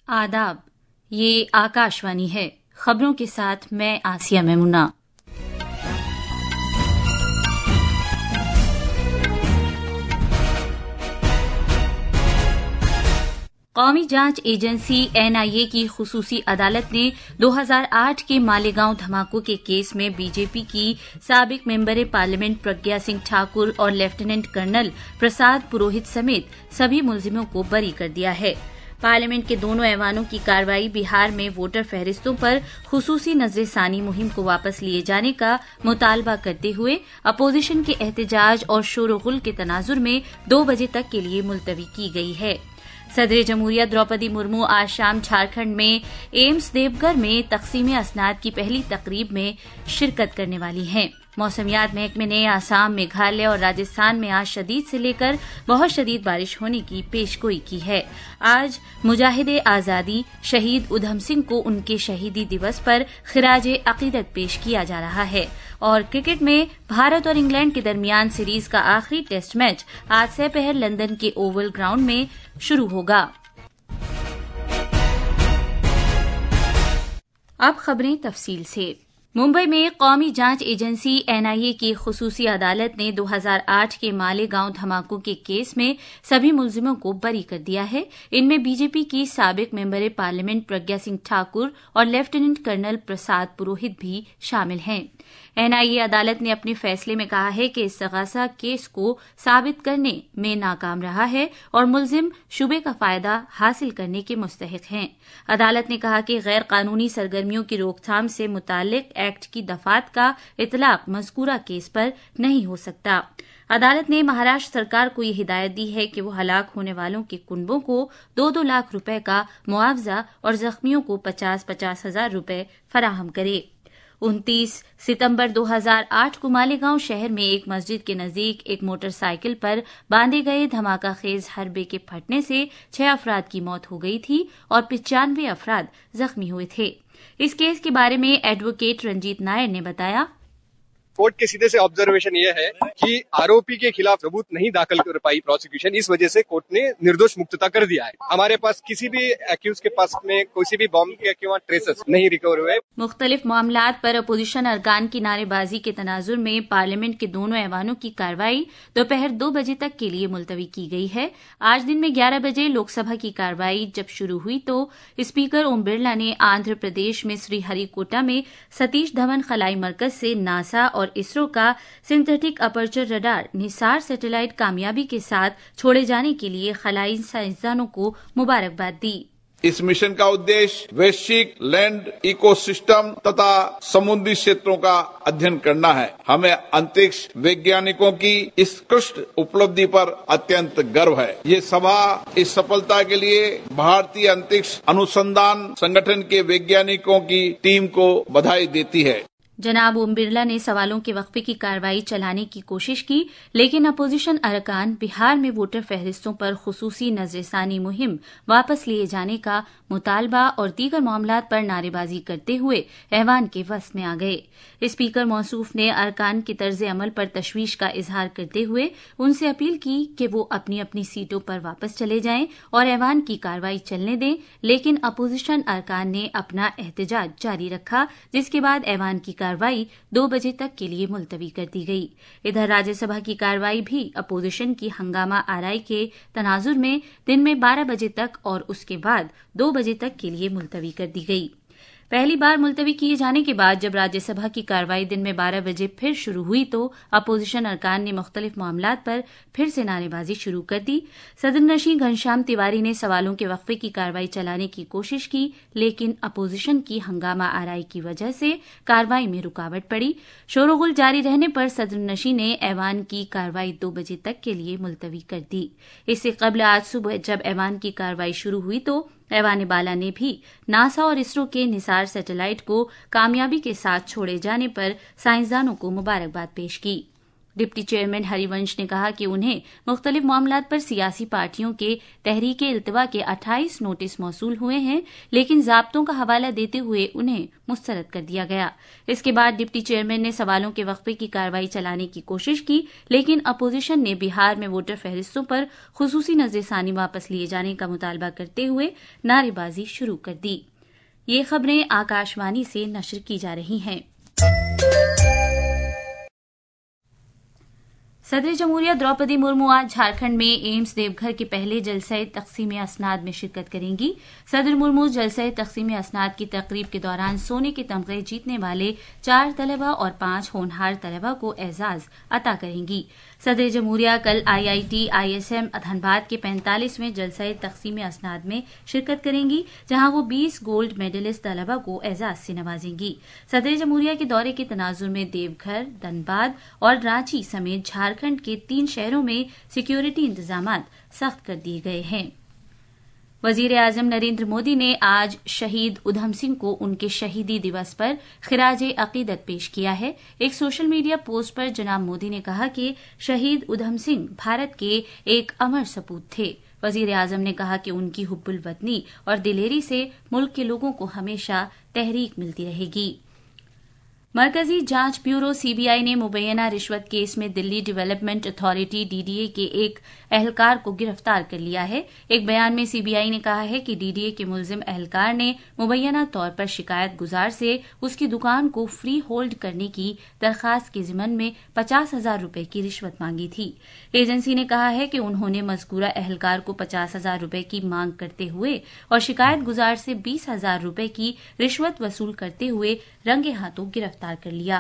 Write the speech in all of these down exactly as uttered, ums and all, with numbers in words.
आदाब, ये आकाशवाणी है। खबरों के साथ मैं आसिया मेमुना। कौमी जांच एजेंसी एन आई ए की खुसूसी अदालत ने दो हज़ार आठ के मालेगांव धमाकों के केस में बीजेपी की साबिक मेंबर पार्लियामेंट प्रज्ञा सिंह ठाकुर और लेफ्टिनेंट कर्नल प्रसाद पुरोहित समेत सभी मुलजिमों को बरी कर दिया है। पार्लियामेंट के दोनों ऐवानों की कार्रवाई बिहार में वोटर फहरिस्तों पर खुसूसी नजरसानी मुहिम को वापस लिए जाने का मुतालबा करते हुए अपोजिशन के एहतजाज और शोर-ओ-गुल के तनाजुर में दो बजे तक के लिए मुलतवी की गई है। सदर जमहूरिया द्रौपदी मुर्मू आज शाम झारखंड में एम्स देवघर में तकसीम असनाद की पहली तकरीब में शिरकत करने वाली हैं। मौसमियात महकमे ने आसाम, मेघालय और राजस्थान में आज शदीद से लेकर बहुत शदीद बारिश होने की पेशगोई की है। आज मुजाहिदे आजादी शहीद उधम सिंह को उनके शहीदी दिवस पर खिराज अकीदत पेश किया जा रहा है। और क्रिकेट में भारत और इंग्लैंड के दरमियान सीरीज का आखिरी टेस्ट मैच आज सपहर लंदन के ओवल ग्राउंड में शुरू होगा। अब खबरें तफसील से। मुंबई में कौमी जांच एजेंसी एन आई ए की खुसूसी अदालत ने दो हज़ार आठ के मालेगांव धमाकों के केस में सभी मुलजिमों को बरी कर दिया है। इनमें बीजेपी की साबिक मेंबर पार्लियामेंट प्रज्ञा सिंह ठाकुर और लेफ्टिनेंट कर्नल प्रसाद पुरोहित भी शामिल हैं। एन आई ए अदालत ने अपने फैसले में कहा है कि इस्तगासा केस को साबित करने में नाकाम रहा है और मुलजिम शुबे का फायदा हासिल करने के मुस्तहिक हैं। अदालत ने कहा कि गैर कानूनी सरगर्मियों की रोकथाम से मुताल्लिक एक्ट की दफात का इतलाक मज़कूरा केस पर नहीं हो सकता। अदालत ने महाराष्ट्र सरकार को ये हिदायत दी है कि वो हलाक होने वालों के कुनबों को दो दो लाख रुपए का मुआवजा और जख्मियों को पचास पचास हजार रुपए फराहम करे। उनतीस सितंबर दो हज़ार आठ को मालेगांव शहर में एक मस्जिद के नजदीक एक मोटरसाइकिल पर बांधे गए धमाका खेज हरबे के फटने से छह अफराद की मौत हो गई थी और पिचानवे अफराद जख्मी हुए थे। इस केस के बारे में एडवोकेट रंजीत नायर ने बताया, कोर्ट के सीधे से ऑब्जर्वेशन ये है कि आरोपी के खिलाफ सबूत नहीं दाखिल कर पाई प्रोसिक्यूशन, इस वजह से कोर्ट ने निर्दोष मुक्तता कर दिया है। हमारे पास किसी भी एक्यूज के पास में किसी भी बॉम्ब के किंवा ट्रेसेस नहीं रिकवर हुए। मुख्तलिफ मामलात पर अपोजिशन अरकान की नारेबाजी के तनाजुर में पार्लियामेंट के दोनों ऐवानों की कार्रवाई दोपहर दो बजे तक के लिए मुलतवी की गई है। आज दिन में ग्यारह बजे लोकसभा की कार्रवाई जब शुरू हुई तो स्पीकर ओम बिरला ने आंध्र प्रदेश में श्रीहरिकोटा में सतीश धवन खलाई मरकज से नासा और इसरो का synthetic aperture radar NISAR satellite कामयाबी के साथ छोड़े जाने के लिए खलाई साइंसदानों को मुबारकबाद दी। इस मिशन का उद्देश्य वैश्विक लैंड इकोसिस्टम तथा समुद्री क्षेत्रों का अध्ययन करना है। हमें अंतरिक्ष वैज्ञानिकों की इस उत्कृष्ट उपलब्धि पर अत्यंत गर्व है। ये सभा इस सफलता के लिए भारतीय अंतरिक्ष अनुसंधान संगठन के वैज्ञानिकों की टीम को बधाई देती है। जनाब ओम बिरला ने सवालों के वक्फे की कार्रवाई चलाने की कोशिश की, लेकिन अपोजिशन अरकान बिहार में वोटर फहरिस्तों पर खुसूसी नजरसानी मुहिम वापस लिए जाने का मुतालबा और दीगर मामलात पर नारेबाजी करते हुए ऐवान के वस में आ गए। स्पीकर मौसूफ ने अरकान के तर्ज अमल पर तशवीश का इजहार करते हुए उनसे अपील की कि वो अपनी अपनी सीटों पर वापस चले जाएं और ऐवान की कार्रवाई चलने दें, लेकिन अपोजिशन अरकान ने अपना एहतजाज जारी रखा, जिसके बाद ऐवान की कार्रवाई दो बजे तक के लिए मुलतवी कर दी गई। इधर राज्यसभा की कार्रवाई भी अपोजिशन की हंगामा आराई के तनाजुर में दिन में बारह बजे तक और उसके बाद दो बजे तक के लिए मुलतवी कर दी गई। पहली बार मुलतवी किए जाने के बाद जब राज्यसभा की कार्रवाई दिन में बारह बजे फिर शुरू हुई तो अपोजिशन अरकान ने मुख्तलिफ मामलात पर फिर से नारेबाजी शुरू कर दी। सदरनशीं घनश्याम तिवारी ने सवालों के वक्फे की कार्रवाई चलाने की कोशिश की, लेकिन अपोजिशन की हंगामा आराई की वजह से कार्रवाई में रुकावट पड़ी। शोरगुल जारी रहने पर सदरनशीं ने ऐवान की कार्रवाई दो बजे तक के लिए मुलतवी कर दी। इससे कबल आज सुबह जब ऐवान की कार्रवाई शुरू हुई तो ऐवान बाला ने भी नासा और इसरो के निसार सैटेलाइट को कामयाबी के साथ छोड़े जाने पर साइंसदानों को मुबारकबाद पेश की। ڈپٹی چیئرمین ہری ونش نے کہا کہ انہیں مختلف معاملات پر سیاسی پارٹیوں کے تحریک التوا کے اٹھائیس نوٹس موصول ہوئے ہیں، لیکن ضابطوں کا حوالہ دیتے ہوئے انہیں مسترد کر دیا گیا۔ اس کے بعد ڈپٹی چیئرمین نے سوالوں کے وقفے کی کارروائی چلانے کی کوشش کی، لیکن اپوزیشن نے بہار میں ووٹر فہرستوں پر خصوصی نظر ثانی واپس لیے جانے کا مطالبہ کرتے ہوئے نعرے بازی شروع کر دی۔ یہ خبریں آکاش وانی سے نشر کی جا رہی ہیں۔ صدر جمہوریہ دروپدی مرمو آج جھارکھنڈ میں ایمس دیو گھر کے پہلے جلسہ تقسیم اسناد میں شرکت کریں گی۔ صدر مرمو جلسہ تقسیم اسناد کی تقریب کے دوران سونے کے تمغے جیتنے والے چار طلبہ اور پانچ ہونہار طلبہ کو اعزاز عطا کریں گی۔ صدر جمہوریہ کل I I T I S M Dhanbad کے پینتالیسویں جلسہ تقسیم اسناد میں شرکت کریں گی، جہاں وہ بیس گولڈ میڈلسٹ طلبہ کو اعزاز سے نوازیں گی۔ صدر جمہوریہ کے دورے کے تناظر میں دیو گھر، دھنباد اور رانچی سمیت جھارکھنڈ کے تین شہروں میں سیکیورٹی انتظامات سخت کر دیے گئے ہیں۔ وزیر اعظم نریندر مودی نے آج شہید ادھم سنگھ کو ان کے شہیدی دیوس پر خراج عقیدت پیش کیا ہے۔ ایک سوشل میڈیا پوسٹ پر جناب مودی نے کہا کہ شہید ادھم سنگھ بھارت کے ایک امر سپوت تھے۔ وزیر اعظم نے کہا کہ ان کی حب الوطنی اور دلیری سے ملک کے لوگوں کو ہمیشہ تحریک ملتی رہے گی۔ مرکزی جانچ بیورو سی بی آئی نے مبینہ رشوت کیس میں Delhi development authority D D A کے ایک اہلکار کو گرفتار کر لیا ہے۔ ایک بیان میں سی بی آئی نے کہا ہے کہ ڈی ڈی اے کے ملزم اہلکار نے مبینہ طور پر شکایت گزار سے اس کی دکان کو فری ہولڈ کرنے کی درخواست کے ضمن میں پچاس ہزار روپے کی رشوت مانگی تھی۔ ایجنسی نے کہا ہے کہ انہوں نے مذکورہ اہلکار کو پچاس ہزار روپے کی مانگ کرتے ہوئے اور شکایت گزار سے بیس ہزار روپے کی رشوت وصول کرتے ہوئے رنگے ہاتھوں گرفتار کر لیا۔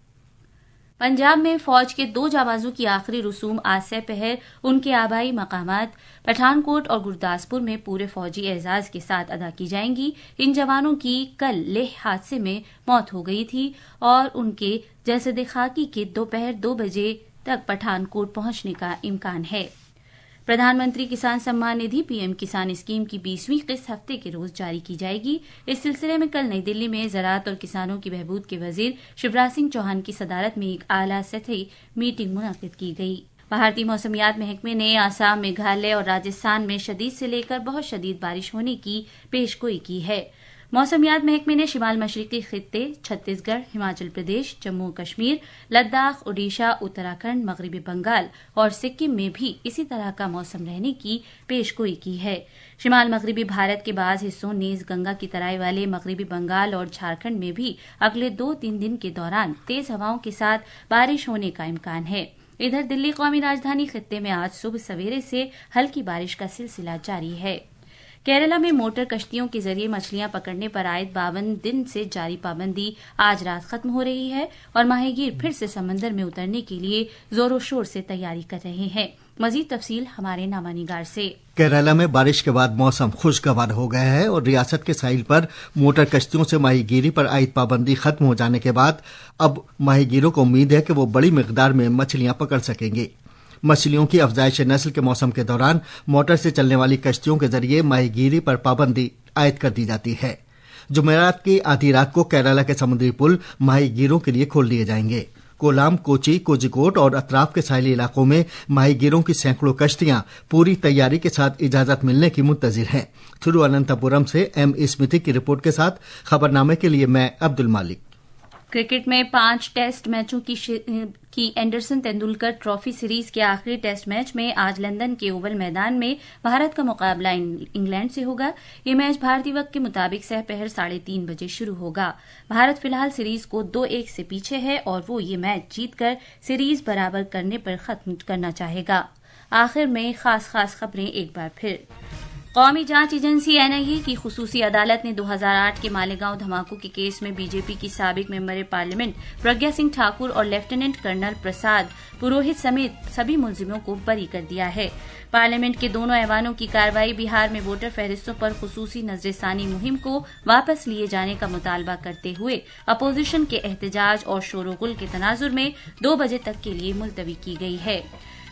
پنجاب میں فوج کے دو جانبازوں کی آخری رسوم آج سے پہر ان کے آبائی مقامات پٹھان کوٹ اور گرداسپور میں پورے فوجی اعزاز کے ساتھ ادا کی جائیں گی۔ ان جوانوں کی کل لیہ حادثے میں موت ہو گئی تھی اور ان کے جسد خاکی کے دوپہر دو بجے تک پٹھان کوٹ پہنچنے کا امکان ہے۔ پردھان منتری کسان سمان ندھی پی ایم کسان اسکیم کی بیسویں قسط ہفتے کے روز جاری کی جائے گی۔ اس سلسلے میں کل نئی دلی میں زراعت اور کسانوں کی بہبود کے وزیر شیوراج سنگھ چوہان کی صدارت میں ایک اعلیٰ سطحی میٹنگ منعقد کی گئی۔ بھارتی موسمیات محکمے نے آسام، میگھالیہ اور راجستھان میں شدید سے لے کر بہت شدید بارش ہونے کی پیشگوئی کی ہے۔ موسمیات محکمے نے شمال مشرقی خطے چھتیس گڑھ، ہماچل پردیش، جموں کشمیر، لداخ، اوڈیشہ، اتراکھنڈ، مغربی بنگال اور سکم میں بھی اسی طرح کا موسم رہنے کی پیشگوئی کی ہے۔ شمال مغربی بھارت کے بعض حصوں نیز گنگا کی ترائی والے مغربی بنگال اور جھارکھنڈ میں بھی اگلے دو تین دن کے دوران تیز ہواؤں کے ساتھ بارش ہونے کا امکان ہے۔ ادھر دلی قومی راجدھانی خطے میں آج صبح سویرے سے ہلکی بارش کا سلسلہ جاری ہے۔ کیرالہ میں موٹر کشتیوں کے ذریعے مچھلیاں پکڑنے پر عائد باون دن سے جاری پابندی آج رات ختم ہو رہی ہے اور ماہی گیر پھر سے سمندر میں اترنے کے لیے زور و شور سے تیاری کر رہے ہیں۔ مزید تفصیل ہمارے نامہ نگار سے۔ کیرالہ میں بارش کے بعد موسم خوشگوار ہو گیا ہے اور ریاست کے ساحل پر موٹر کشتیوں سے ماہی گیری پر عائد پابندی ختم ہو جانے کے بعد اب ماہی گیروں کو امید ہے کہ وہ بڑی مقدار میں مچھلیاں پکڑ سکیں گے۔ مچھلیوں کی افزائش نسل کے موسم کے دوران موٹر سے چلنے والی کشتیوں کے ذریعے ماہی گیری پر پابندی عائد کر دی جاتی ہے۔ جمعرات کی آدھی رات کو کیرالہ کے سمندری پل ماہی گیروں کے لیے کھول دیے جائیں گے۔ کولام، کوچی، کوجیکوڈ اور اطراف کے ساحلی علاقوں میں ماہی گیروں کی سینکڑوں کشتیاں پوری تیاری کے ساتھ اجازت ملنے کی منتظر ہیں۔ تھرو اننتاپورم سے ایم اسمتھی کی رپورٹ کے ساتھ خبر نامے کے لیے میں عبد المالک۔ کرکٹ میں پانچ ٹیسٹ میچوں کی ش... کی اینڈرسن تندولکر ٹرافی سیریز کے آخری ٹیسٹ میچ میں آج لندن کے اوول میدان میں بھارت کا مقابلہ انگلینڈ سے ہوگا۔ یہ میچ بھارتی وقت کے مطابق سہ پہر ساڑھے تین بجے شروع ہوگا۔ بھارت فی الحال سیریز کو دو ایک سے پیچھے ہے اور وہ یہ میچ جیت کر سیریز برابر کرنے پر ختم کرنا چاہے گا۔ آخر میں خاص خاص خبریں ایک بار پھر۔ قومی جانچ ایجنسی این آئی اے کی خصوصی عدالت نے دو ہزار آٹھ کے مالیگاؤں دھماکوں کے کیس میں بی جے پی کی سابق ممبر پارلیمنٹ پرگیا سنگھ ٹھاکر اور لیفٹیننٹ کرنل پرساد پروہت سمیت سبھی ملزموں کو بری کر دیا ہے۔ پارلیمنٹ کے دونوں ایوانوں کی کارروائی بہار میں ووٹر فہرستوں پر خصوصی نظر ثانی مہم کو واپس لیے جانے کا مطالبہ کرتے ہوئے اپوزیشن کے احتجاج اور شور و غل کے تناظر میں دو بجے تک کے لیے ملتوی کی گئی ہے۔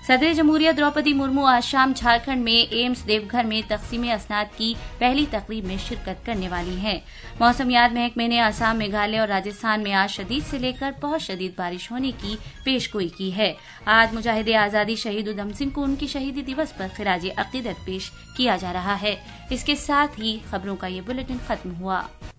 صدر جمہوریہ دروپدی مرمو آج شام جھارکھنڈ میں ایمس دیوگھر میں تقسیم اسناد کی پہلی تقریب میں شرکت کرنے والی ہیں۔ موسمیات محکمے نے آسام، میگھالیہ اور راجستھان میں آج شدید سے لے کر بہت شدید بارش ہونے کی پیش گوئی کی ہے۔ آج مجاہد آزادی شہید ادھم سنگھ کو ان کی شہیدی دیوس پر خراج عقیدت پیش کیا جا رہا ہے۔ اس کے ساتھ ہی خبروں کا یہ بلیٹن ختم ہوا۔